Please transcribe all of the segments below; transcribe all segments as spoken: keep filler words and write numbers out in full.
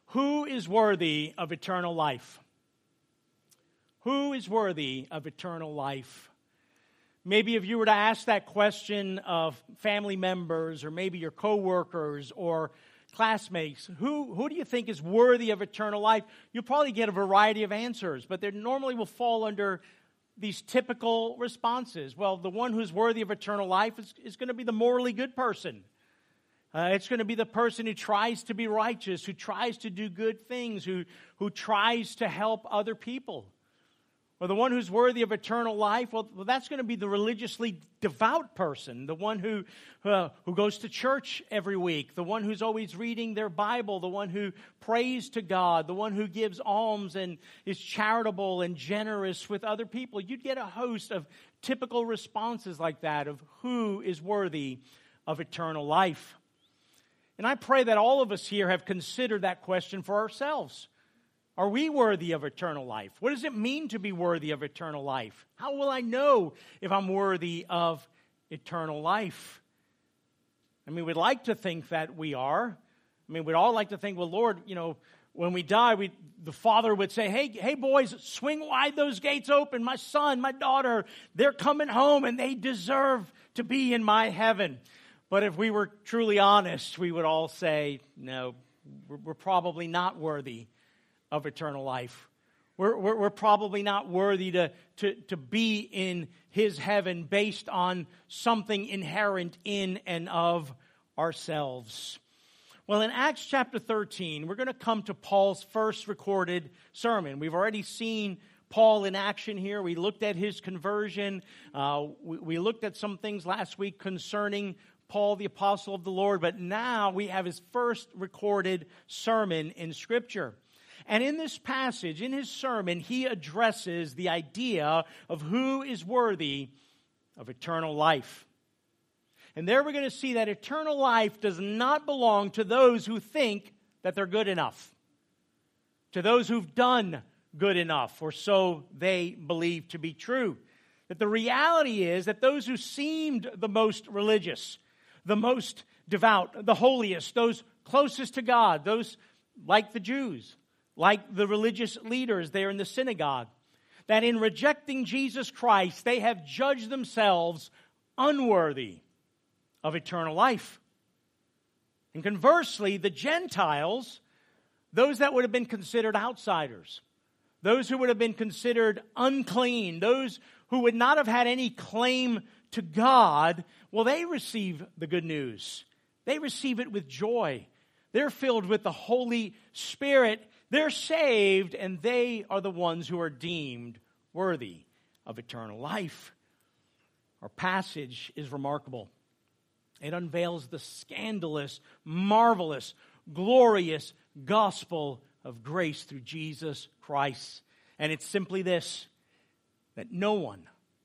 Who is worthy of eternal life? Who is worthy of eternal life? Maybe if you were to ask that question of family members or maybe your coworkers or classmates, who, who do you think is worthy of eternal life? You'll probably get a variety of answers, but they normally will fall under these typical responses. Well, the one who's worthy of eternal life is, is going to be the morally good person. Uh, it's going to be the person who tries to be righteous, who tries to do good things, who, who tries to help other people. Or the one who's worthy of eternal life, well, well that's going to be the religiously devout person, the one who, uh, who goes to church every week, the one who's always reading their Bible, the one who prays to God, the one who gives alms and is charitable and generous with other people. You'd get a host of typical responses like that of who is worthy of eternal life. And I pray that all of us here have considered that question for ourselves. Are we worthy of eternal life? What does it mean to be worthy of eternal life? How will I know if I'm worthy of eternal life? I mean, we'd like to think that we are. I mean, we'd all like to think, well, Lord, you know, when we die, we, the Father would say, hey, hey, boys, swing wide those gates open. My son, my daughter, they're coming home and they deserve to be in my heaven. But if we were truly honest, we would all say, no, we're, we're probably not worthy of eternal life. We're, we're, we're probably not worthy to, to, to be in His heaven based on something inherent in and of ourselves. Well, in Acts chapter thirteen, we're going to come to Paul's first recorded sermon. We've already seen Paul in action here. We looked at his conversion. Uh, we, we looked at some things last week concerning Paul, the apostle of the Lord. But now we have his first recorded sermon in Scripture. And in this passage, in his sermon, he addresses the idea of who is worthy of eternal life. And there we're going to see that eternal life does not belong to those who think that they're good enough, to those who've done good enough, or so they believe to be true. That the reality is that those who seemed the most religious, the most devout, the holiest, those closest to God, those like the Jews, like the religious leaders there in the synagogue, that in rejecting Jesus Christ, they have judged themselves unworthy of eternal life. And conversely, the Gentiles, those that would have been considered outsiders, those who would have been considered unclean, those who would not have had any claim to God, well, they receive the good news. They receive it with joy. They're filled with the Holy Spirit. They're saved, and they are the ones who are deemed worthy of eternal life. Our passage is remarkable. It unveils the scandalous, marvelous, glorious gospel of grace through Jesus Christ. And it's simply this, that no one,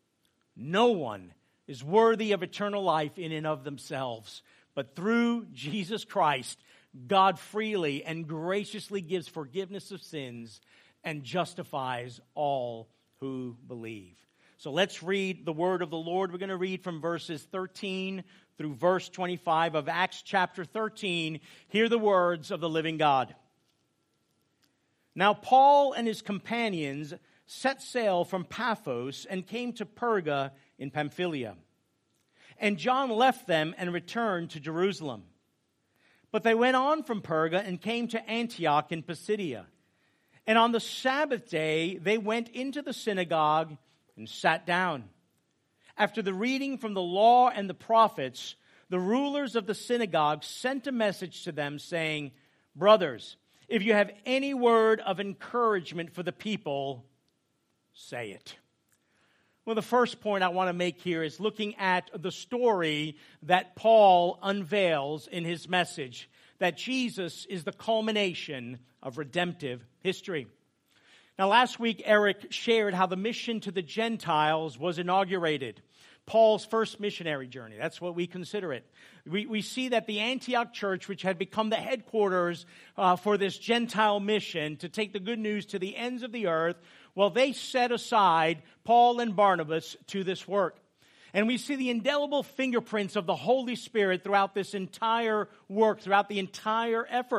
no one is worthy of eternal life in and of themselves. But through Jesus Christ, God freely and graciously gives forgiveness of sins and justifies all who believe. So let's read the word of the Lord. We're going to read from verses thirteen through verse twenty-five of Acts chapter thirteen. Hear the words of the living God. Now Paul and his companions set sail from Paphos and came to Perga in Pamphylia. And John left them and returned to Jerusalem. But they went on from Perga and came to Antioch in Pisidia. And on the Sabbath day, they went into the synagogue and sat down. After the reading from the law and the prophets, the rulers of the synagogue sent a message to them saying, "Brothers, if you have any word of encouragement for the people, say it." Well, the first point I want to make here is looking at the story that Paul unveils in his message, that Jesus is the culmination of redemptive history. Now, last week, Eric shared how the mission to the Gentiles was inaugurated. Paul's first missionary journey. That's what we consider it. We, we see that the Antioch church, which had become the headquarters uh, for this Gentile mission to take the good news to the ends of the earth, well, they set aside Paul and Barnabas to this work. And we see the indelible fingerprints of the Holy Spirit throughout this entire work, throughout the entire effort.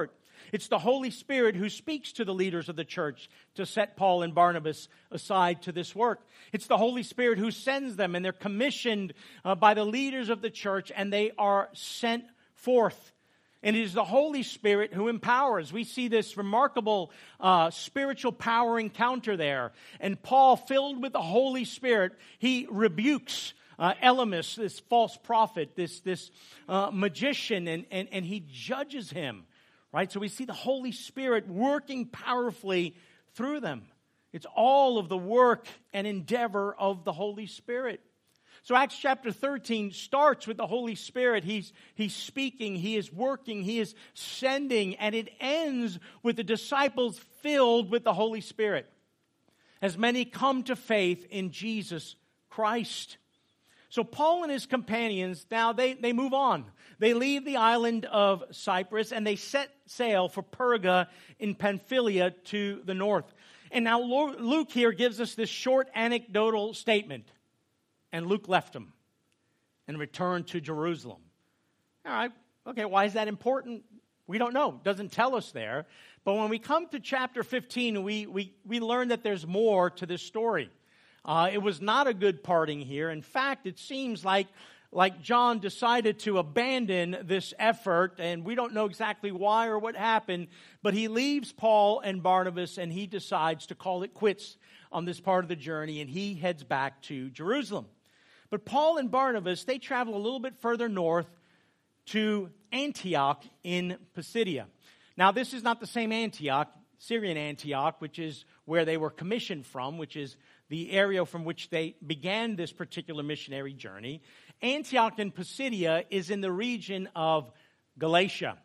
It's the Holy Spirit who speaks to the leaders of the church to set Paul and Barnabas aside to this work. It's the Holy Spirit who sends them, and they're commissioned uh, by the leaders of the church, and they are sent forth. And it is the Holy Spirit who empowers. We see this remarkable uh, spiritual power encounter there. And Paul, filled with the Holy Spirit, he rebukes uh, Elymas, this false prophet, this, this uh, magician, and, and, and he judges him. Right? So we see the Holy Spirit working powerfully through them. It's all of the work and endeavor of the Holy Spirit. So Acts chapter thirteen starts with the Holy Spirit. He's, he's speaking, He is working, He is sending, and it ends with the disciples filled with the Holy Spirit, as many come to faith in Jesus Christ. So Paul and his companions, now they, they move on. They leave the island of Cyprus and they set sail for Perga in Pamphylia to the north. And now Luke here gives us this short anecdotal statement. And Luke left them and returned to Jerusalem. All right, okay, why is that important? We don't know. It doesn't tell us there. But when we come to chapter fifteen, we, we, we learn that there's more to this story. Uh, it was not a good parting here. In fact, it seems like, like John decided to abandon this effort, and we don't know exactly why or what happened, but he leaves Paul and Barnabas, and he decides to call it quits on this part of the journey, and he heads back to Jerusalem. But Paul and Barnabas, they travel a little bit further north to Antioch in Pisidia. Now, this is not the same Antioch, Syrian Antioch, which is where they were commissioned from, which is the area from which they began this particular missionary journey. Antioch in Pisidia is in the region of Galatia.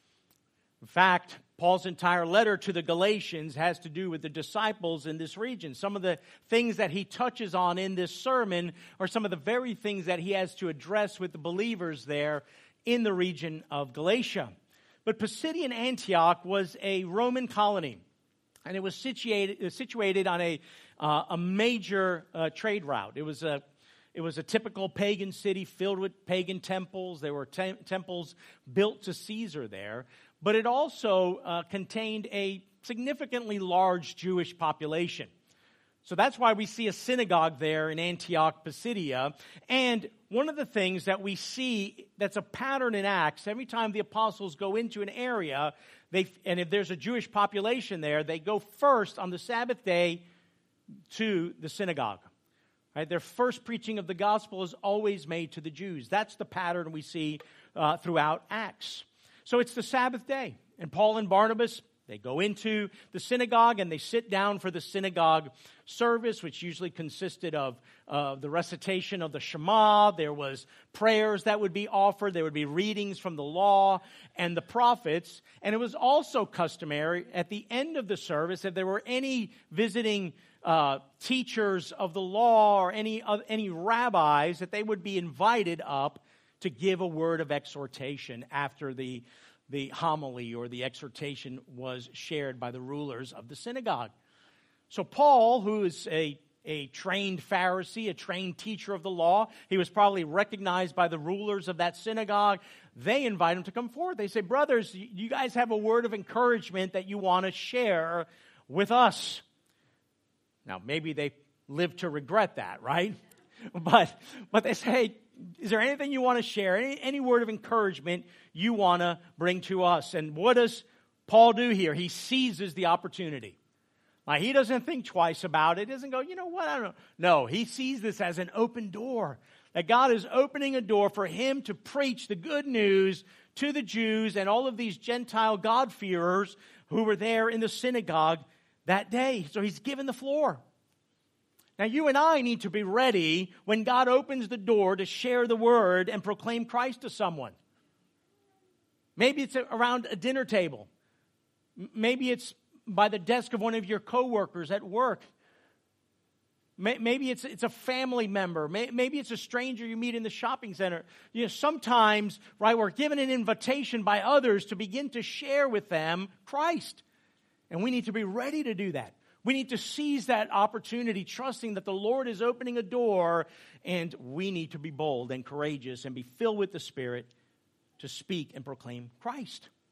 In fact, Paul's entire letter to the Galatians has to do with the disciples in this region. Some of the things that he touches on in this sermon are some of the very things that he has to address with the believers there in the region of Galatia. But Pisidian Antioch was a Roman colony, and it was situated, situated on a, uh, a major uh, trade route. It was a It was a typical pagan city filled with pagan temples. There were te- temples built to Caesar there. But it also uh, contained a significantly large Jewish population. So that's why we see a synagogue there in Antioch, Pisidia. And one of the things that we see that's a pattern in Acts, every time the apostles go into an area, they and if there's a Jewish population there, they go first on the Sabbath day to the synagogue. Right? Their first preaching of the gospel is always made to the Jews. That's the pattern we see uh, throughout Acts. So it's the Sabbath day, and Paul and Barnabas, they go into the synagogue and they sit down for the synagogue service, which usually consisted of uh, the recitation of the Shema. There was prayers that would be offered. There would be readings from the law and the prophets. And it was also customary at the end of the service, if there were any visiting uh, teachers of the law or any, uh, any rabbis, that they would be invited up to give a word of exhortation after the, the homily or the exhortation was shared by the rulers of the synagogue. So Paul, who is a, a trained Pharisee, a trained teacher of the law, he was probably recognized by the rulers of that synagogue. They invite him to come forward. They say, brothers, you guys have a word of encouragement that you want to share with us. Now, maybe they live to regret that, right? But, but they say, is there anything you want to share? Any, any word of encouragement you want to bring to us? And what does Paul do here? He seizes the opportunity. Now, he doesn't think twice about it. He doesn't go, you know what, I don't know. No, he sees this as an open door. That God is opening a door for him to preach the good news to the Jews and all of these Gentile God-fearers who were there in the synagogue that day. So he's given the floor. Now, you and I need to be ready when God opens the door to share the word and proclaim Christ to someone. Maybe it's around a dinner table. Maybe it's by the desk of one of your coworkers at work. Maybe it's it's a family member. Maybe it's a stranger you meet in the shopping center. You know, sometimes, right, we're given an invitation by others to begin to share with them Christ. And we need to be ready to do that. We need to seize that opportunity, trusting that the Lord is opening a door, and we need to be bold and courageous and be filled with the Spirit to speak and proclaim Christ.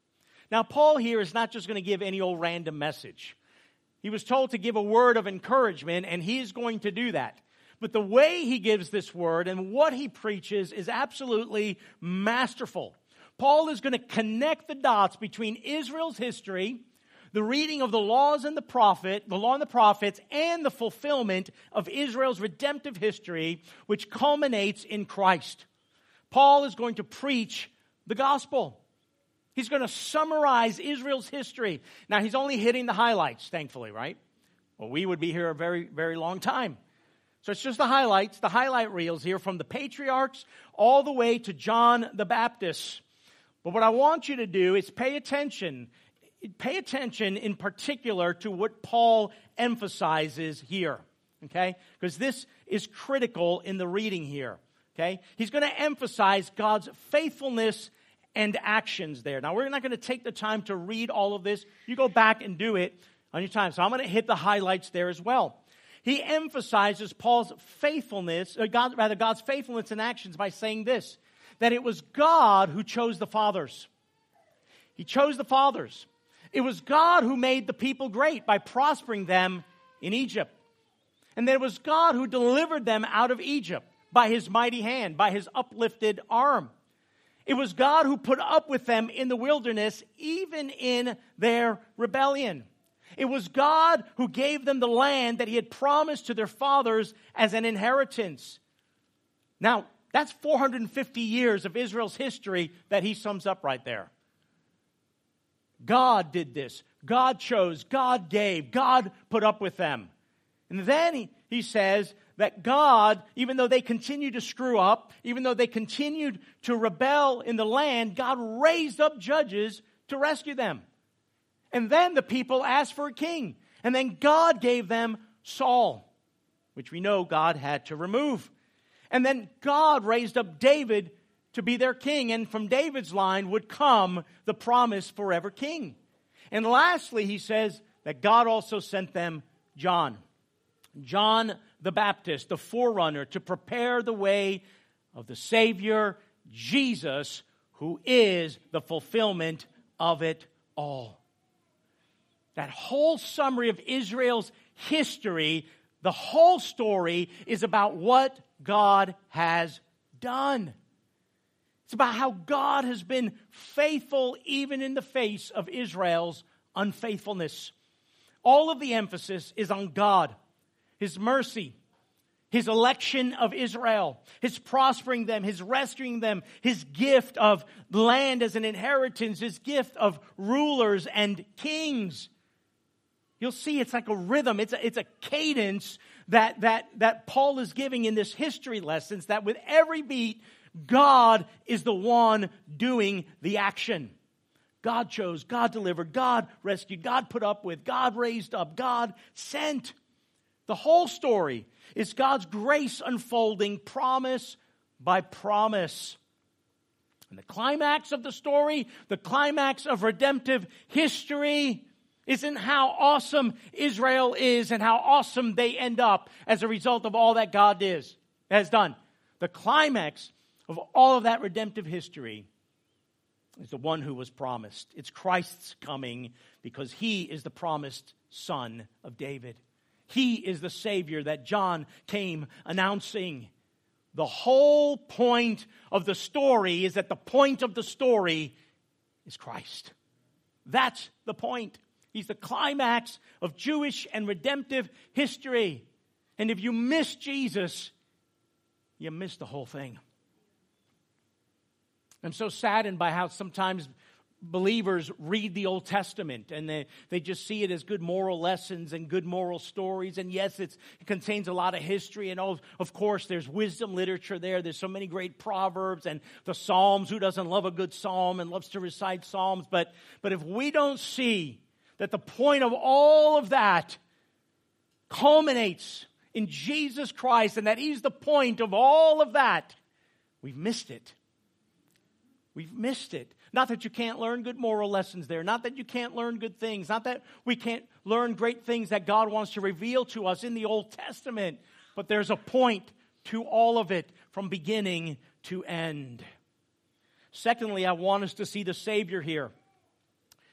Now, Paul here is not just going to give any old random message. He was told to give a word of encouragement, and he is going to do that. But the way he gives this word and what he preaches is absolutely masterful. Paul is going to connect the dots between Israel's history, the reading of the laws and the prophet, the law and the prophets, and the fulfillment of Israel's redemptive history, which culminates in Christ. Paul is going to preach the gospel. He's going to summarize Israel's history. Now, he's only hitting the highlights, thankfully, right? Well, we would be here a very, very long time. So it's just the highlights, the highlight reels here from the patriarchs all the way to John the Baptist. But what I want you to do is pay attention. Pay attention in particular to what Paul emphasizes here, okay? Because this is critical in the reading here, okay? He's going to emphasize God's faithfulness and actions there. Now, we're not going to take the time to read all of this. You go back and do it on your time. So I'm going to hit the highlights there as well. He emphasizes Paul's faithfulness, or God, rather God's faithfulness and actions by saying this, that it was God who chose the fathers. He chose the fathers. It was God who made the people great by prospering them in Egypt. And that it was God who delivered them out of Egypt by his mighty hand, by his uplifted arm. It was God who put up with them in the wilderness, even in their rebellion. It was God who gave them the land that he had promised to their fathers as an inheritance. Now, that's four hundred fifty years of Israel's history that he sums up right there. God did this. God chose. God gave. God put up with them. And then he, he says that God, even though they continued to screw up, even though they continued to rebel in the land, God raised up judges to rescue them. And then the people asked for a king. And then God gave them Saul, which we know God had to remove. And then God raised up David to be their king. And from David's line would come the promised forever king. And lastly, he says that God also sent them John. John the Baptist, the forerunner, to prepare the way of the Savior, Jesus, who is the fulfillment of it all. That whole summary of Israel's history, the whole story is about what God has done. It's about how God has been faithful even in the face of Israel's unfaithfulness. All of the emphasis is on God, his mercy, his election of Israel, his prospering them, his rescuing them, his gift of land as an inheritance, his gift of rulers and kings. You'll see it's like a rhythm. It's a, it's a cadence that, that, that Paul is giving in this history lessons, that with every beat, God is the one doing the action. God chose, God delivered, God rescued, God put up with, God raised up, God sent. The whole story is God's grace unfolding promise by promise. And the climax of the story, the climax of redemptive history, isn't how awesome Israel is and how awesome they end up as a result of all that God is, has done. The climax of all of that redemptive history is the one who was promised. It's Christ's coming because he is the promised son of David. He is the Savior that John came announcing. The whole point of the story is that the point of the story is Christ. That's the point. He's the climax of Jewish and redemptive history. And if you miss Jesus, you miss the whole thing. I'm so saddened by how sometimes believers read the Old Testament and they, they just see it as good moral lessons and good moral stories. And yes, it's, it contains a lot of history. And oh, of course, there's wisdom literature there. There's so many great proverbs and the Psalms. Who doesn't love a good psalm and loves to recite psalms? But, but if we don't see that the point of all of that culminates in Jesus Christ and that he's the point of all of that, we've missed it. We've missed it. Not that you can't learn good moral lessons there. Not that you can't learn good things. Not that we can't learn great things that God wants to reveal to us in the Old Testament. But there's a point to all of it from beginning to end. Secondly, I want us to see the Savior here.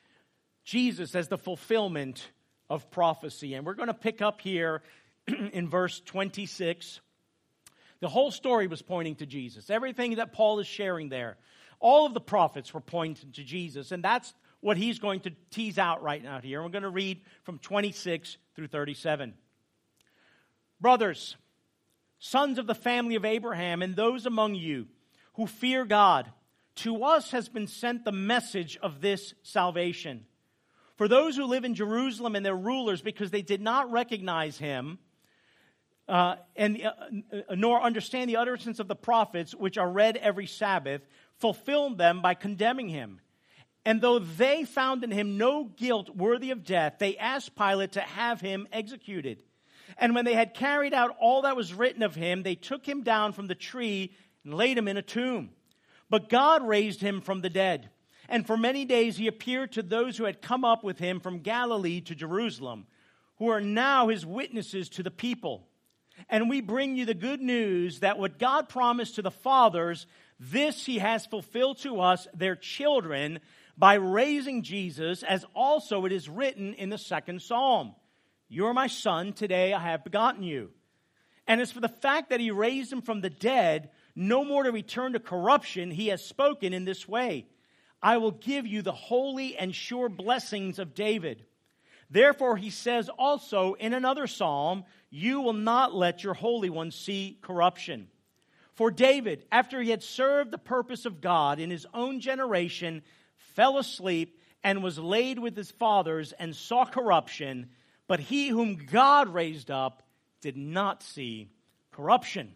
Jesus as the fulfillment of prophecy. And we're going to pick up here in verse twenty-six. The whole story was pointing to Jesus. Everything that Paul is sharing there, all of the prophets were pointing to Jesus. And that's what he's going to tease out right now here. We're going to read from twenty-six through thirty-seven. Brothers, sons of the family of Abraham, and those among you who fear God, to us has been sent the message of this salvation. For those who live in Jerusalem and their rulers, because they did not recognize him, uh, and uh, nor understand the utterances of the prophets, which are read every Sabbath, fulfilled them by condemning him. And though they found in him no guilt worthy of death, they asked Pilate to have him executed. And when they had carried out all that was written of him, they took him down from the tree and laid him in a tomb. But God raised him from the dead. And for many days he appeared to those who had come up with him from Galilee to Jerusalem, who are now his witnesses to the people. And we bring you the good news that what God promised to the fathers, this he has fulfilled to us, their children, by raising Jesus, as also it is written in the second psalm. You are my son, today I have begotten you. And as for the fact that he raised him from the dead, no more to return to corruption, he has spoken in this way. I will give you the holy and sure blessings of David. Therefore, he says also in another psalm, you will not let your Holy One see corruption. For David, after he had served the purpose of God in his own generation, fell asleep and was laid with his fathers and saw corruption. But he whom God raised up did not see corruption.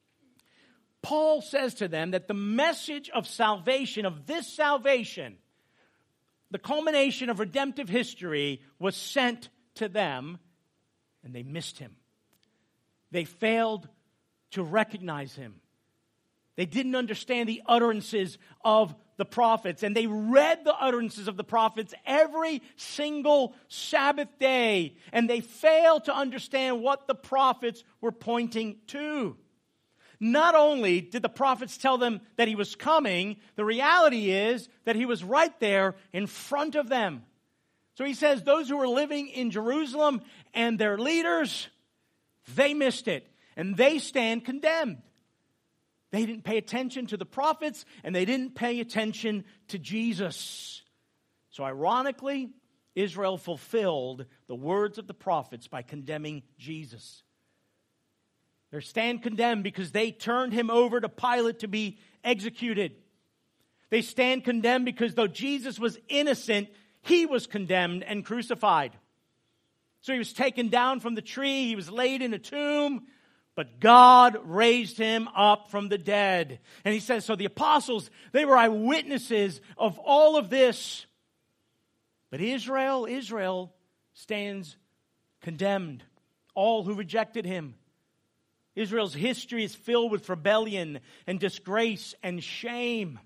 Paul says to them that the message of salvation, of this salvation, the culmination of redemptive history, was sent to them, and they missed him. They failed to recognize him. They didn't understand the utterances of the prophets, and they read the utterances of the prophets every single Sabbath day, and they failed to understand what the prophets were pointing to. Not only did the prophets tell them that he was coming, the reality is that he was right there in front of them. So he says those who were living in Jerusalem and their leaders, they missed it, and they stand condemned. They didn't pay attention to the prophets, and they didn't pay attention to Jesus. So ironically, Israel fulfilled the words of the prophets by condemning Jesus. They stand condemned because they turned him over to Pilate to be executed. They stand condemned because though Jesus was innocent, he was condemned and crucified. So he was taken down from the tree, he was laid in a tomb, but God raised him up from the dead. And he says, so the apostles, they were eyewitnesses of all of this. But Israel, Israel stands condemned. All who rejected him. Israel's history is filled with rebellion and disgrace and shame.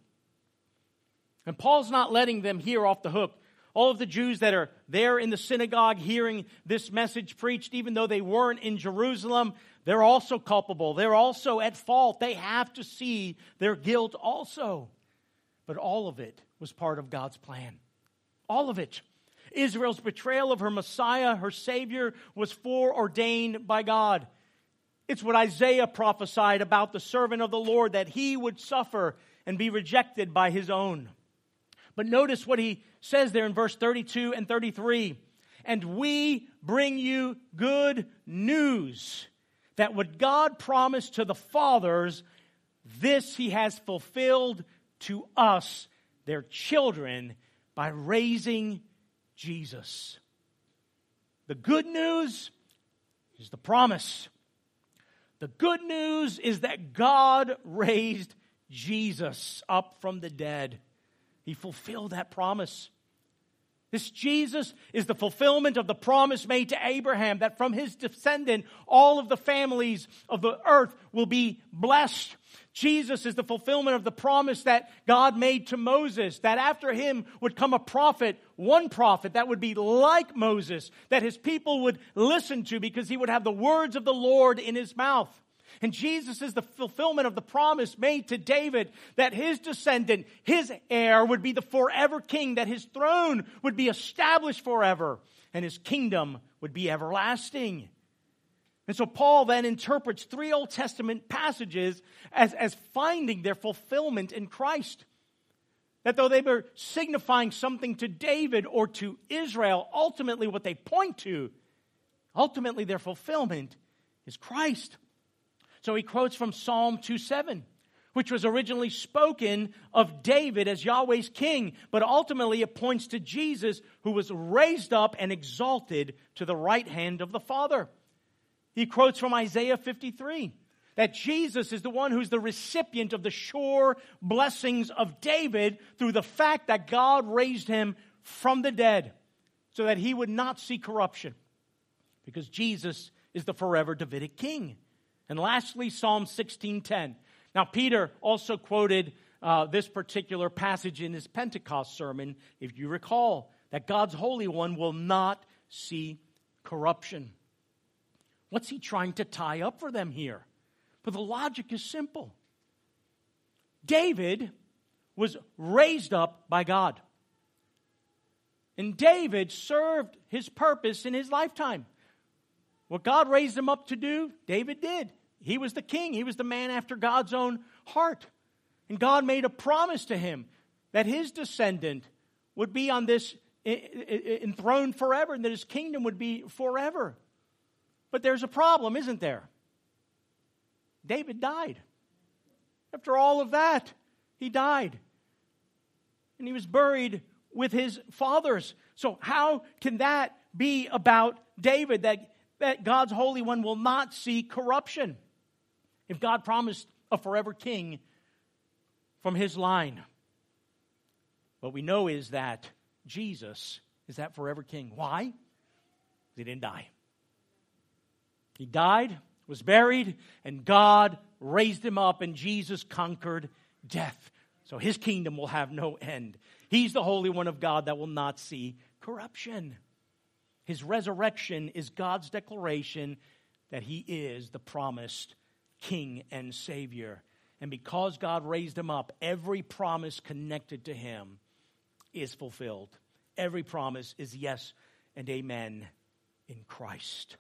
And Paul's not letting them hear off the hook. All of the Jews that are there in the synagogue hearing this message preached, even though they weren't in Jerusalem, they're also culpable. They're also at fault. They have to see their guilt also. But all of it was part of God's plan. All of it. Israel's betrayal of her Messiah, her Savior, was foreordained by God. It's what Isaiah prophesied about the servant of the Lord, that he would suffer and be rejected by his own. But notice what he says there in verse thirty-two and thirty-three. And we bring you good news, that what God promised to the fathers, this he has fulfilled to us, their children, by raising Jesus. The good news is the promise. The good news is that God raised Jesus up from the dead. He fulfilled that promise. This Jesus is the fulfillment of the promise made to Abraham that from his descendant, all of the families of the earth will be blessed. Jesus is the fulfillment of the promise that God made to Moses, that after him would come a prophet, one prophet that would be like Moses, that his people would listen to because he would have the words of the Lord in his mouth. And Jesus is the fulfillment of the promise made to David that his descendant, his heir, would be the forever king, that his throne would be established forever, and his kingdom would be everlasting. And so Paul then interprets three Old Testament passages as, as finding their fulfillment in Christ. That though they were signifying something to David or to Israel, ultimately what they point to, ultimately their fulfillment is Christ. So he quotes from Psalm two seven, which was originally spoken of David as Yahweh's king, but ultimately it points to Jesus, who was raised up and exalted to the right hand of the Father. He quotes from Isaiah fifty-three, that Jesus is the one who's the recipient of the sure blessings of David through the fact that God raised him from the dead so that he would not see corruption, because Jesus is the forever Davidic king. And lastly, Psalm sixteen ten. Now, Peter also quoted uh, this particular passage in his Pentecost sermon, if you recall, that God's Holy One will not see corruption. What's he trying to tie up for them here? But the logic is simple. David was raised up by God. And David served his purpose in his lifetime. What God raised him up to do, David did. He was the king. He was the man after God's own heart. And God made a promise to him that his descendant would be on this enthroned forever, and that his kingdom would be forever. But there's a problem, isn't there? David died. After all of that, he died. And he was buried with his fathers. So how can that be about David, that, that God's Holy One will not see corruption? If God promised a forever king from his line. What we know is that Jesus is that forever king. Why? He didn't die. He died, was buried, and God raised him up, and Jesus conquered death. So his kingdom will have no end. He's the Holy One of God that will not see corruption. His resurrection is God's declaration that he is the promised King and Savior. And because God raised him up, every promise connected to him is fulfilled. Every promise is yes and amen in Christ.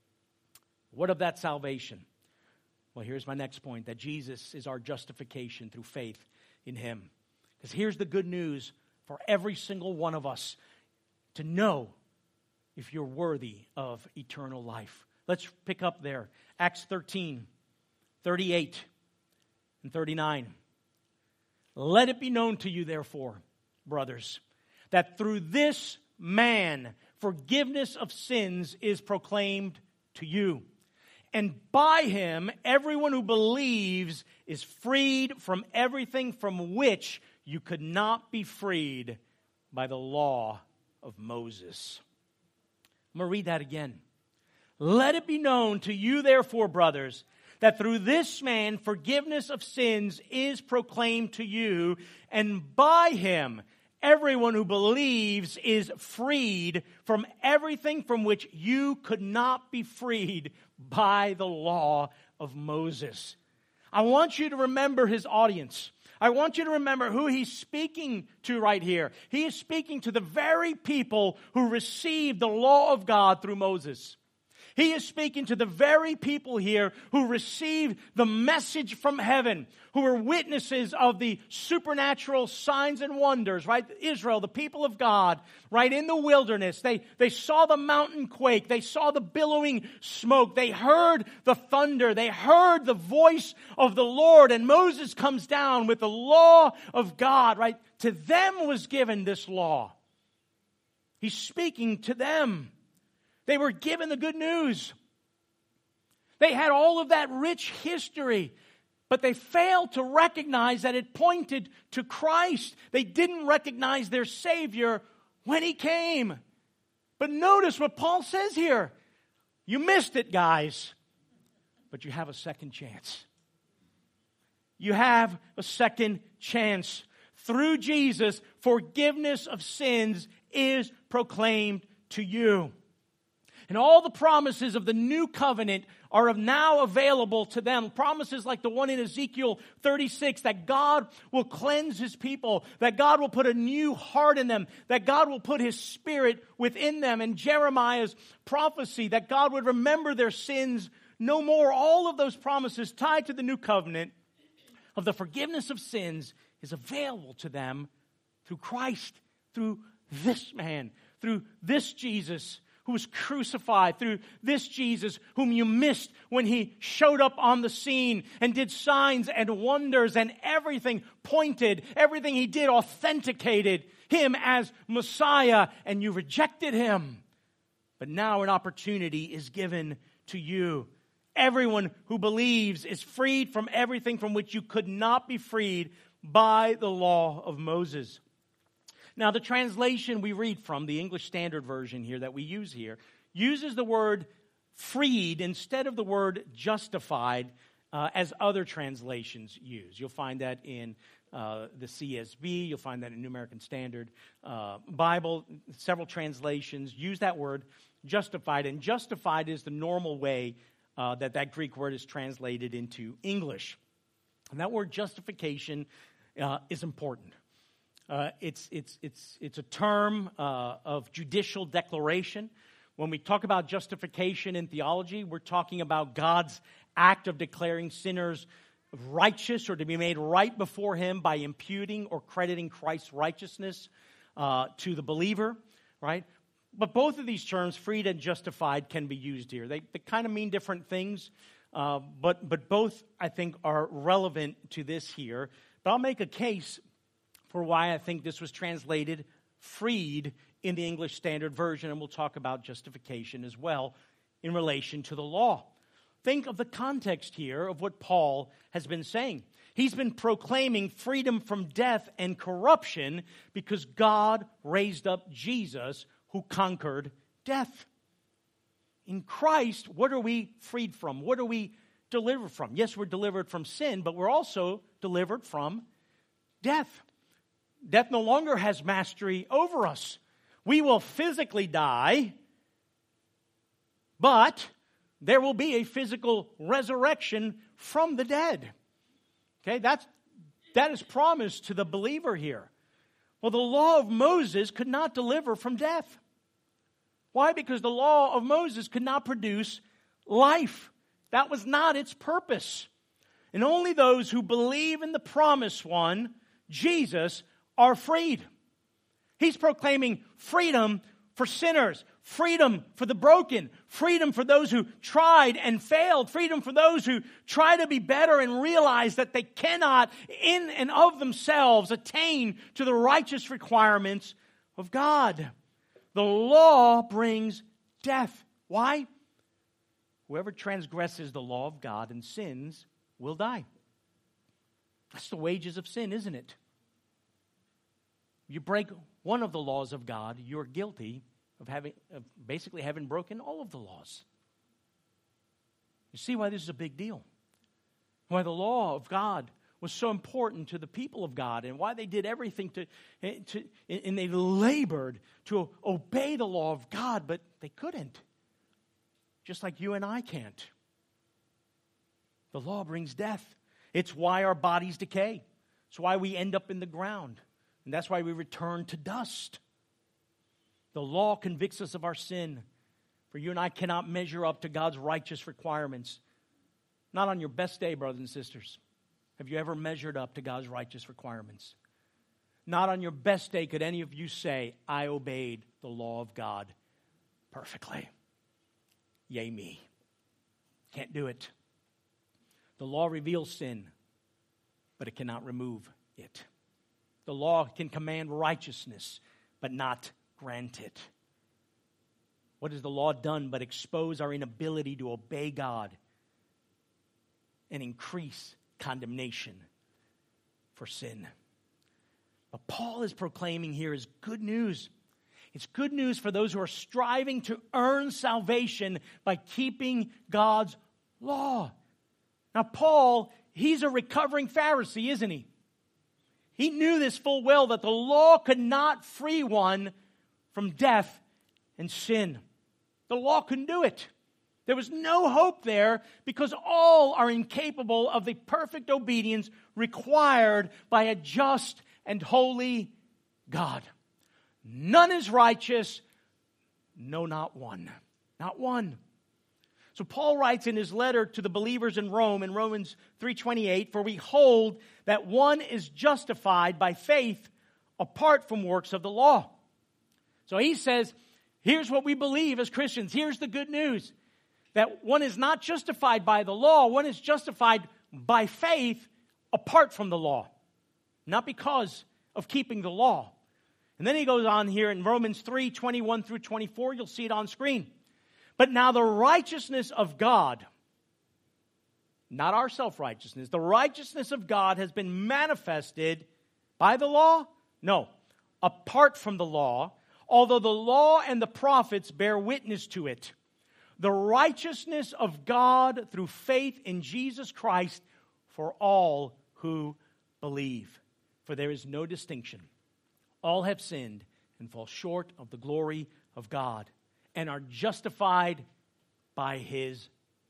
What of that salvation? Well, here's my next point, that Jesus is our justification through faith in him. Because here's the good news for every single one of us to know if you're worthy of eternal life. Let's pick up there. Acts thirteen, thirty-eight and thirty-nine. Let it be known to you, therefore, brothers, that through this man forgiveness of sins is proclaimed to you. And by him, everyone who believes is freed from everything from which you could not be freed by the law of Moses. I'm going to read that again. Let it be known to you, therefore, brothers, that through this man forgiveness of sins is proclaimed to you, and by him everyone who believes is freed from everything from which you could not be freed by the law of Moses. I want you to remember his audience. I want you to remember who he's speaking to right here. He is speaking to the very people who received the law of God through Moses. He is speaking to the very people here who received the message from heaven, who were witnesses of the supernatural signs and wonders, right? Israel, the people of God, right in the wilderness. They, they saw the mountain quake. They saw the billowing smoke. They heard the thunder. They heard the voice of the Lord. And Moses comes down with the law of God, right? To them was given this law. He's speaking to them. They were given the good news. They had all of that rich history, but they failed to recognize that it pointed to Christ. They didn't recognize their Savior when he came. But notice what Paul says here. You missed it, guys, but you have a second chance. You have a second chance. Through Jesus, forgiveness of sins is proclaimed to you. And all the promises of the new covenant are now available to them. Promises like the one in Ezekiel thirty-six, that God will cleanse his people, that God will put a new heart in them, that God will put his spirit within them. And Jeremiah's prophecy that God would remember their sins no more. All of those promises tied to the new covenant of the forgiveness of sins is available to them through Christ, through this man, through this Jesus who was crucified, through this Jesus whom you missed when he showed up on the scene and did signs and wonders, and everything pointed, everything he did authenticated him as Messiah, and you rejected him. But now an opportunity is given to you. Everyone who believes is freed from everything from which you could not be freed by the law of Moses. Now, the translation we read from, the English Standard Version here that we use here, uses the word freed instead of the word justified uh, as other translations use. You'll find that in uh, the C S B. You'll find that in New American Standard uh, Bible. Several translations use that word justified, and justified is the normal way uh, that that Greek word is translated into English. And that word justification uh, is important. Uh, it's, it's, it's, it's a term uh, of judicial declaration. When we talk about justification in theology, we're talking about God's act of declaring sinners righteous or to be made right before him by imputing or crediting Christ's righteousness uh, to the believer, right? But both of these terms, freed and justified, can be used here. They, they kind of mean different things, uh, but, but both, I think, are relevant to this here. But I'll make a case for why I think this was translated freed in the English Standard Version, and we'll talk about justification as well in relation to the law. Think of the context here of what Paul has been saying. He's been proclaiming freedom from death and corruption because God raised up Jesus who conquered death. In Christ, what are we freed from? What are we delivered from? Yes, we're delivered from sin, but we're also delivered from death. Death no longer has mastery over us. We will physically die, but there will be a physical resurrection from the dead. Okay, that's, that is promised to the believer here. Well, the law of Moses could not deliver from death. Why? Because the law of Moses could not produce life. That was not its purpose. And only those who believe in the promised one, Jesus, are freed. He's proclaiming freedom for sinners, freedom for the broken, freedom for those who tried and failed, freedom for those who try to be better and realize that they cannot in and of themselves attain to the righteous requirements of God. The law brings death. Why? Whoever transgresses the law of God and sins will die. That's the wages of sin, isn't it? You break one of the laws of God, you're guilty of having, of basically having broken all of the laws. You see why this is a big deal? Why the law of God was so important to the people of God, and why they did everything to, to and they labored to obey the law of God, but they couldn't. Just like you and I can't. The law brings death. It's why our bodies decay. It's why we end up in the ground. And that's why we return to dust. The law convicts us of our sin. For you and I cannot measure up to God's righteous requirements. Not on your best day, brothers and sisters. Have you ever measured up to God's righteous requirements? Not on your best day could any of you say, I obeyed the law of God perfectly. Yea, me. Can't do it. The law reveals sin, but it cannot remove it. The law can command righteousness, but not grant it. What has the law done but expose our inability to obey God and increase condemnation for sin? What Paul is proclaiming here is good news. It's good news for those who are striving to earn salvation by keeping God's law. Now, Paul, he's a recovering Pharisee, isn't he? He knew this full well, that the law could not free one from death and sin. The law couldn't do it. There was no hope there because all are incapable of the perfect obedience required by a just and holy God. None is righteous, no, not one. Not one. So Paul writes in his letter to the believers in Rome in Romans three twenty-eight, "For we hold that one is justified by faith apart from works of the law." So he says, here's what we believe as Christians. Here's the good news. That one is not justified by the law. One is justified by faith apart from the law. Not because of keeping the law. And then he goes on here in Romans three twenty-one through twenty-four. You'll see it on screen. "But now the righteousness of God," not our self-righteousness, "the righteousness of God has been manifested by the law?" No, apart from the law, although the law and the prophets bear witness to it. The righteousness of God through faith in Jesus Christ for all who believe. For there is no distinction. All have sinned and fall short of the glory of God and are justified by His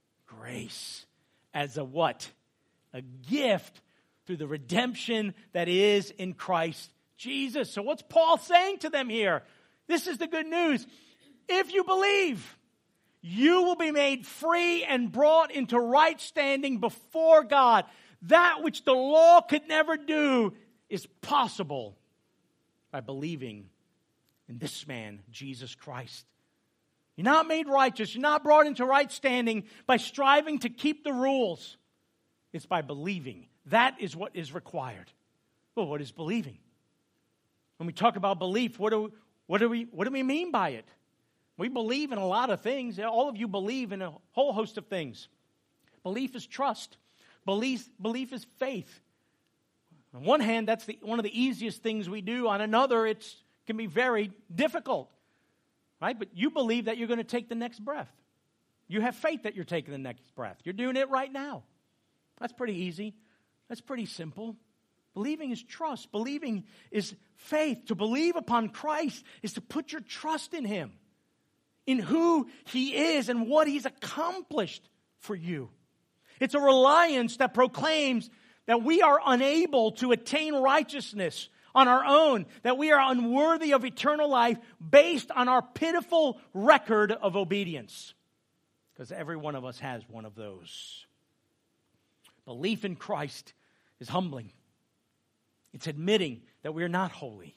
grace as a what? A gift through the redemption that is in Christ Jesus. So what's Paul saying to them here? This is the good news. If you believe, you will be made free and brought into right standing before God. That which the law could never do is possible by believing in this man, Jesus Christ. You're not made righteous. You're not brought into right standing by striving to keep the rules. It's by believing. That is what is required. Well, what is believing? When we talk about belief, what do, what do we, what do we mean by it? We believe in a lot of things. All of you believe in a whole host of things. Belief is trust. Belief, belief is faith. On one hand, that's the, one of the easiest things we do. On another, it can be very difficult. Right? But you believe that you're going to take the next breath. You have faith that you're taking the next breath. You're doing it right now. That's pretty easy. That's pretty simple. Believing is trust. Believing is faith. To believe upon Christ is to put your trust in Him, in who He is and what He's accomplished for you. It's a reliance that proclaims that we are unable to attain righteousness on our own, that we are unworthy of eternal life based on our pitiful record of obedience. Because every one of us has one of those. Belief in Christ is humbling. It's admitting that we're not holy,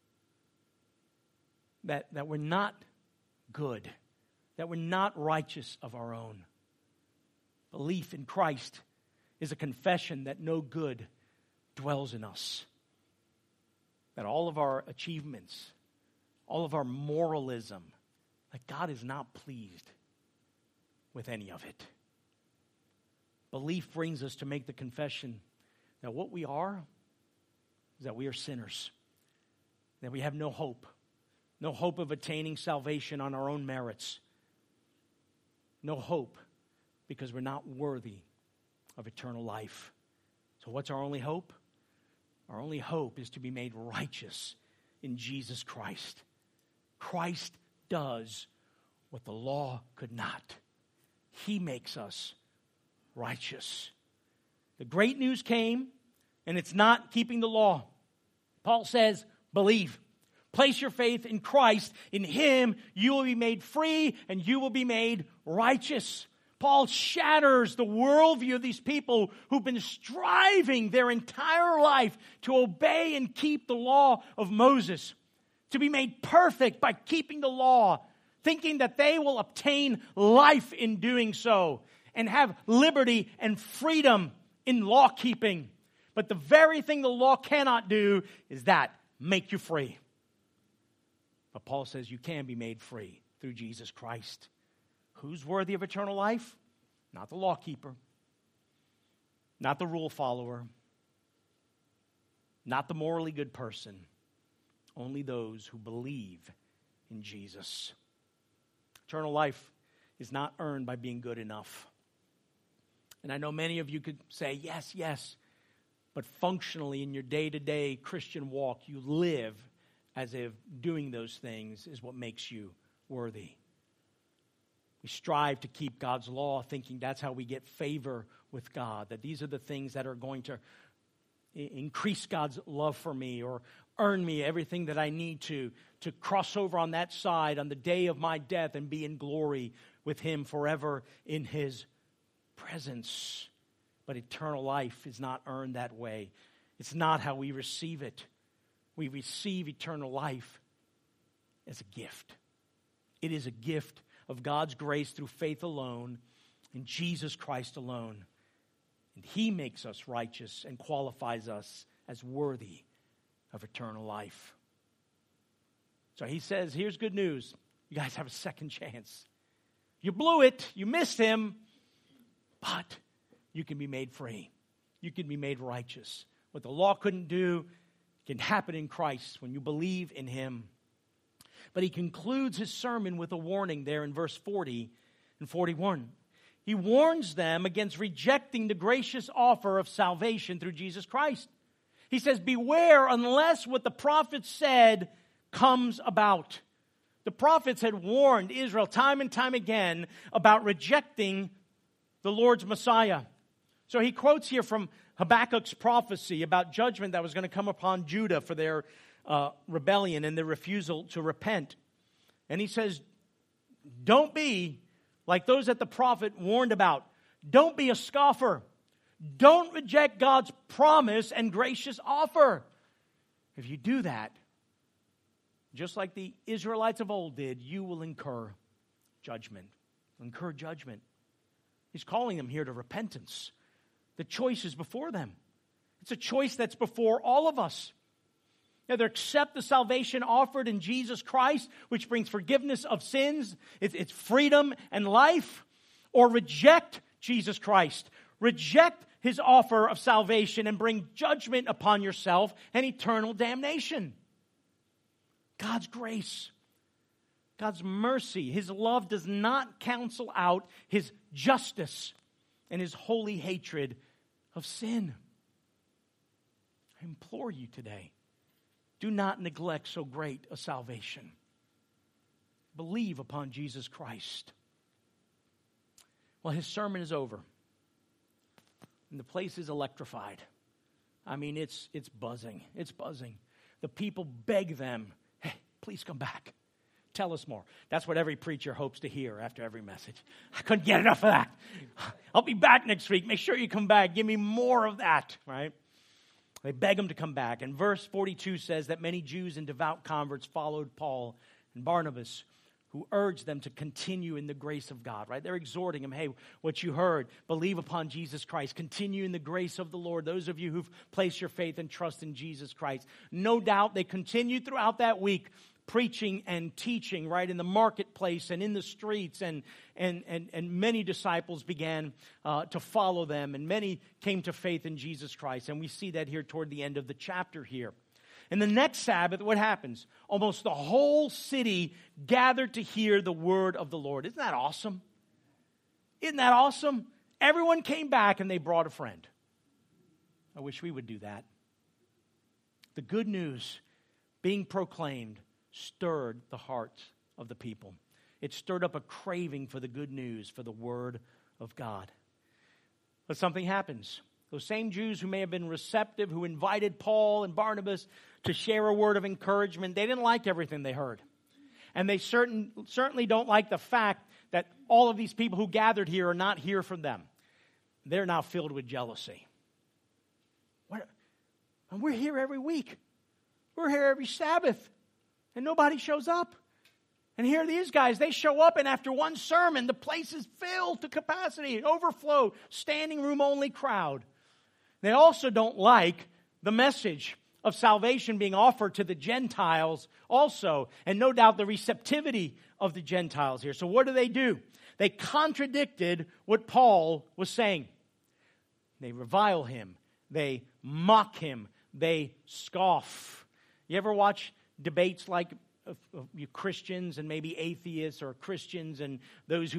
that, that we're not good, that we're not righteous of our own. Belief in Christ is a confession that no good dwells in us. That all of our achievements, all of our moralism, that God is not pleased with any of it. Belief brings us to make the confession that what we are is that we are sinners, that we have no hope, no hope of attaining salvation on our own merits, no hope because we're not worthy of eternal life. So what's our only hope? Our only hope is to be made righteous in Jesus Christ. Christ does what the law could not. He makes us righteous. The great news came, and it's not keeping the law. Paul says, believe. Place your faith in Christ. In Him, you will be made free, and you will be made righteous. Paul shatters the worldview of these people who've been striving their entire life to obey and keep the law of Moses, to be made perfect by keeping the law, thinking that they will obtain life in doing so and have liberty and freedom in law keeping. But the very thing the law cannot do is that, make you free. But Paul says you can be made free through Jesus Christ. Who's worthy of eternal life? Not the law keeper, not the rule follower, not the morally good person, only those who believe in Jesus. Eternal life is not earned by being good enough. And I know many of you could say, yes, yes, but functionally in your day-to-day Christian walk, you live as if doing those things is what makes you worthy. We strive to keep God's law, thinking that's how we get favor with God, that these are the things that are going to increase God's love for me or earn me everything that I need to, to cross over on that side on the day of my death and be in glory with Him forever in His presence. But eternal life is not earned that way. It's not how we receive it. We receive eternal life as a gift. It is a gift of God's grace through faith alone in Jesus Christ alone. And He makes us righteous and qualifies us as worthy of eternal life. So He says, here's good news. You guys have a second chance. You blew it. You missed Him. But you can be made free. You can be made righteous. What the law couldn't do can happen in Christ when you believe in Him. But He concludes His sermon with a warning there in verse forty and forty-one. He warns them against rejecting the gracious offer of salvation through Jesus Christ. He says, beware unless what the prophets said comes about. The prophets had warned Israel time and time again about rejecting the Lord's Messiah. So he quotes here from Habakkuk's prophecy about judgment that was going to come upon Judah for their uh, rebellion and their refusal to repent. And he says, don't be like those that the prophet warned about. Don't be a scoffer. Don't reject God's promise and gracious offer. If you do that, just like the Israelites of old did, you will incur judgment. Incur judgment. He's calling them here to repentance. The choice is before them. It's a choice that's before all of us. Either accept the salvation offered in Jesus Christ, which brings forgiveness of sins, it's, it's freedom and life, or reject Jesus Christ. Reject His offer of salvation and bring judgment upon yourself and eternal damnation. God's grace, God's mercy, His love does not cancel out His justice and His holy hatred of sin. I implore you today, do not neglect so great a salvation. Believe upon Jesus Christ. Well, his sermon is over. And the place is electrified. I mean, it's it's buzzing. It's buzzing. The people beg them, hey, please come back. Tell us more. That's what every preacher hopes to hear after every message. I couldn't get enough of that. I'll be back next week. Make sure you come back. Give me more of that, right? They beg him to come back. And verse forty-two says that many Jews and devout converts followed Paul and Barnabas, who urged them to continue in the grace of God, right? They're exhorting them, hey, what you heard, believe upon Jesus Christ. Continue in the grace of the Lord. Those of you who've placed your faith and trust in Jesus Christ. No doubt they continued throughout that week preaching and teaching, right, in the marketplace and in the streets, and and and, and many disciples began uh, to follow them, and many came to faith in Jesus Christ. And we see that here toward the end of the chapter here. And the next Sabbath, what happens? Almost the whole city gathered to hear the word of the Lord. Isn't that awesome? Isn't that awesome? Everyone came back and they brought a friend. I wish we would do that. The good news being proclaimed stirred the hearts of the people. It stirred up a craving for the good news, for the word of God. But something happens. Those same Jews who may have been receptive, who invited Paul and Barnabas to share a word of encouragement, they didn't like everything they heard. And they certain, certainly don't like the fact that all of these people who gathered here are not here for them. They're now filled with jealousy. What? And we're here every week. We're here every Sabbath. And nobody shows up. And here are these guys. They show up, and after one sermon, the place is filled to capacity, overflow, standing room only crowd. They also don't like the message of salvation being offered to the Gentiles also, and no doubt the receptivity of the Gentiles here. So what do they do? They contradicted what Paul was saying. They revile him. They mock him. They scoff. You ever watch debates like of, of Christians and maybe atheists, or Christians and those who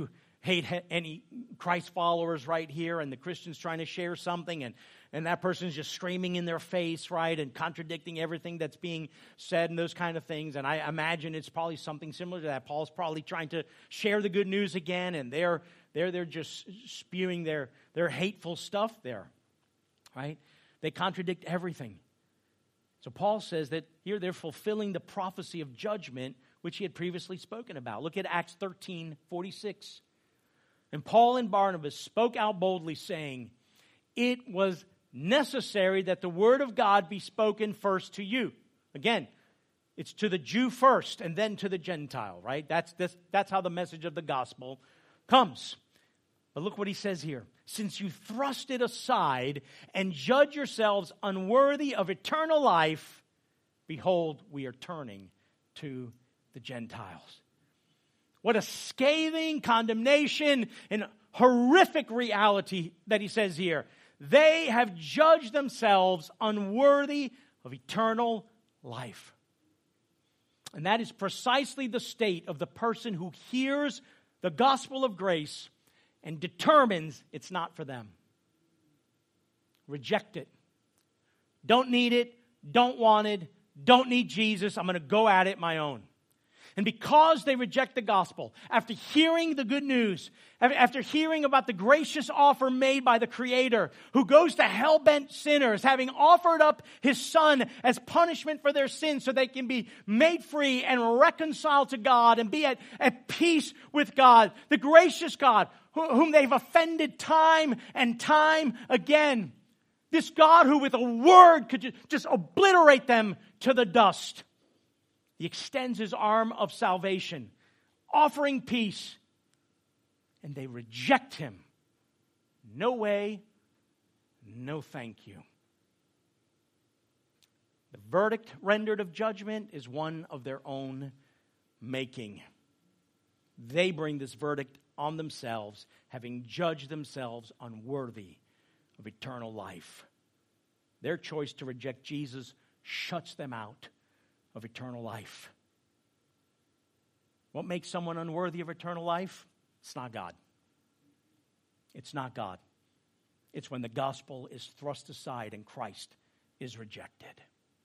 hate any Christ followers right here, and the Christian's trying to share something, and, and that person's just screaming in their face, right, and contradicting everything that's being said and those kind of things. And I imagine it's probably something similar to that. Paul's probably trying to share the good news again, and they're they're they're just spewing their their hateful stuff there, right? They contradict everything. So Paul says that here they're fulfilling the prophecy of judgment which he had previously spoken about. Look at Acts thirteen forty-six. And Paul and Barnabas spoke out boldly, saying, it was necessary that the word of God be spoken first to you. Again, it's to the Jew first and then to the Gentile, right? That's, that's, that's how the message of the gospel comes. But look what he says here. Since you thrust it aside and judge yourselves unworthy of eternal life, behold, we are turning to the Gentiles. What a scathing condemnation and horrific reality that he says here. They have judged themselves unworthy of eternal life. And that is precisely the state of the person who hears the gospel of grace and determines it's not for them. Reject it. Don't need it. Don't want it. Don't need Jesus. I'm going to go at it my own. And because they reject the gospel, after hearing the good news, after hearing about the gracious offer made by the Creator, who goes to hell-bent sinners, having offered up His Son as punishment for their sins so they can be made free and reconciled to God and be at, at peace with God, the gracious God, whom they've offended time and time again. This God who with a word could just obliterate them to the dust. He extends His arm of salvation, offering peace, and they reject Him. No way, no thank you. The verdict rendered of judgment is one of their own making. They bring this verdict on themselves, having judged themselves unworthy of eternal life. Their choice to reject Jesus shuts them out of eternal life. What makes someone unworthy of eternal life? It's not God. It's not God. It's when the gospel is thrust aside and Christ is rejected.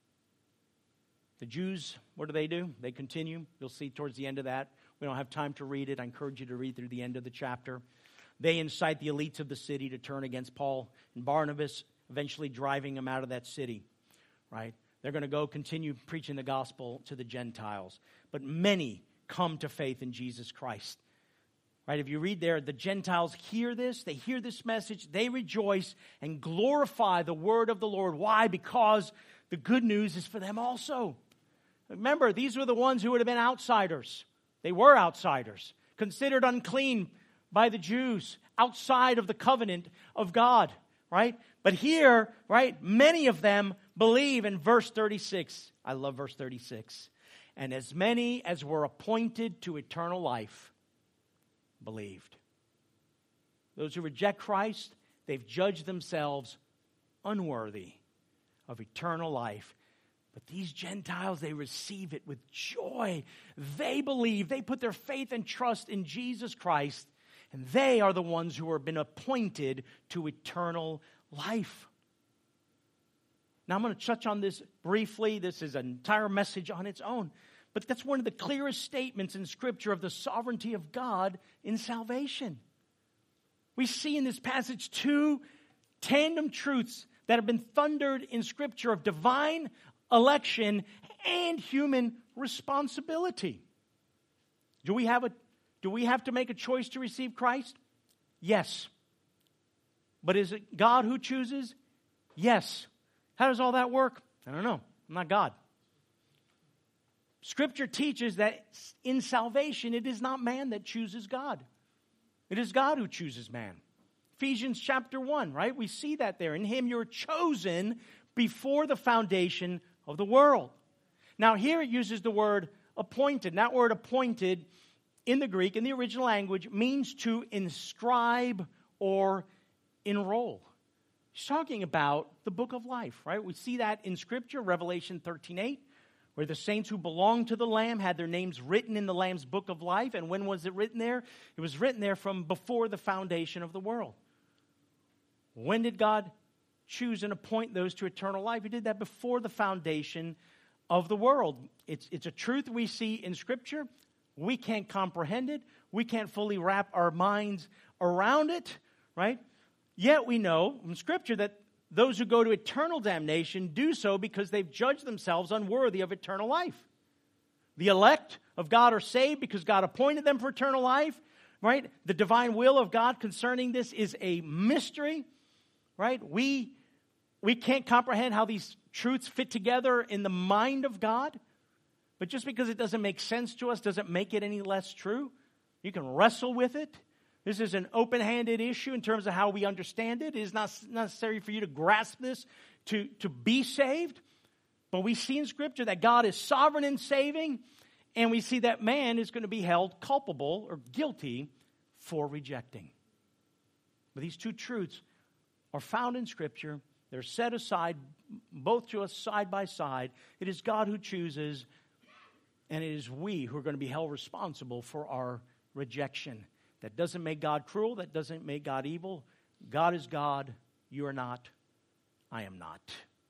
The Jews, what do they do? They continue. You'll see towards the end of that. We don't have time to read it. I encourage you to read through the end of the chapter. They incite the elites of the city to turn against Paul and Barnabas, eventually driving them out of that city, right? They're going to go continue preaching the gospel to the Gentiles. But many come to faith in Jesus Christ. Right? If you read there, the Gentiles hear this. They hear this message. They rejoice and glorify the word of the Lord. Why? Because the good news is for them also. Remember, these were the ones who would have been outsiders. They were outsiders, considered unclean by the Jews, outside of the covenant of God. Right? But here, right, many of them believe in verse thirty-six. I love verse thirty-six. And as many as were appointed to eternal life believed. Those who reject Christ, they've judged themselves unworthy of eternal life. But these Gentiles, they receive it with joy. They believe, they put their faith and trust in Jesus Christ. And they are the ones who have been appointed to eternal life. Now, I'm going to touch on this briefly. This is an entire message on its own. But that's one of the clearest statements in Scripture of the sovereignty of God in salvation. We see in this passage two tandem truths that have been thundered in Scripture of divine election and human responsibility. Do we have a Do we have to make a choice to receive Christ? Yes. But is it God who chooses? Yes. How does all that work? I don't know. I'm not God. Scripture teaches that in salvation, it is not man that chooses God. It is God who chooses man. Ephesians chapter one, right? We see that there. In Him you're chosen before the foundation of the world. Now here it uses the word appointed. And that word appointed in the Greek, in the original language, means to inscribe or enroll. He's talking about the book of life, right? We see that in Scripture, Revelation thirteen eight, where the saints who belonged to the Lamb had their names written in the Lamb's book of life. And when was it written there? It was written there from before the foundation of the world. When did God choose and appoint those to eternal life? He did that before the foundation of the world. It's, it's a truth we see in Scripture. We can't comprehend it. We can't fully wrap our minds around it, right? Yet we know from Scripture that those who go to eternal damnation do so because they've judged themselves unworthy of eternal life. The elect of God are saved because God appointed them for eternal life, right? The divine will of God concerning this is a mystery, right? We, we can't comprehend how these truths fit together in the mind of God, but just because it doesn't make sense to us doesn't make it any less true. You can wrestle with it. This is an open-handed issue in terms of how we understand it. It is not necessary for you to grasp this to, to be saved. But we see in Scripture that God is sovereign in saving, and we see that man is going to be held culpable or guilty for rejecting. But these two truths are found in Scripture. They're set aside, both to us side by side. It is God who chooses, and it is we who are going to be held responsible for our rejection. That doesn't make God cruel. That doesn't make God evil. God is God. You are not. I am not.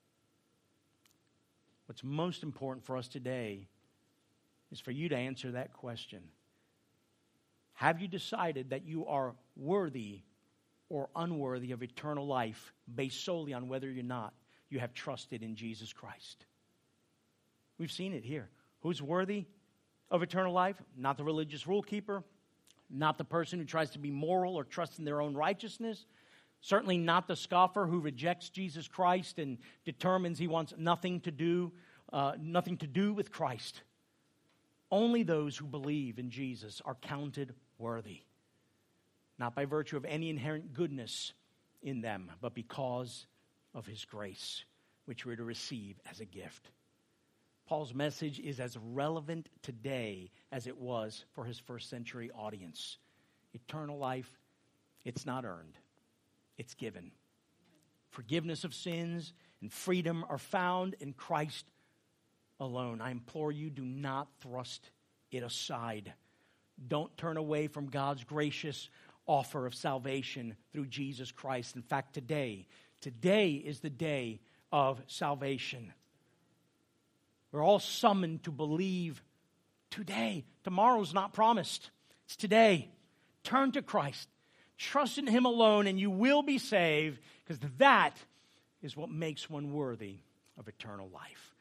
What's most important for us today is for you to answer that question. Have you decided that you are worthy or unworthy of eternal life based solely on whether or not you have trusted in Jesus Christ? We've seen it here. Who's worthy of eternal life? Not the religious rule keeper. Not the person who tries to be moral or trusts in their own righteousness. Certainly not the scoffer who rejects Jesus Christ and determines he wants nothing to do, uh, nothing to do with Christ. Only those who believe in Jesus are counted worthy. Not by virtue of any inherent goodness in them, but because of his grace, which we're to receive as a gift. Paul's message is as relevant today as it was for his first century audience. Eternal life, it's not earned. It's given. Forgiveness of sins and freedom are found in Christ alone. I implore you, do not thrust it aside. Don't turn away from God's gracious offer of salvation through Jesus Christ. In fact, today, today is the day of salvation. We're all summoned to believe today. Tomorrow's not promised. It's today. Turn to Christ. Trust in him alone and you will be saved, because that is what makes one worthy of eternal life.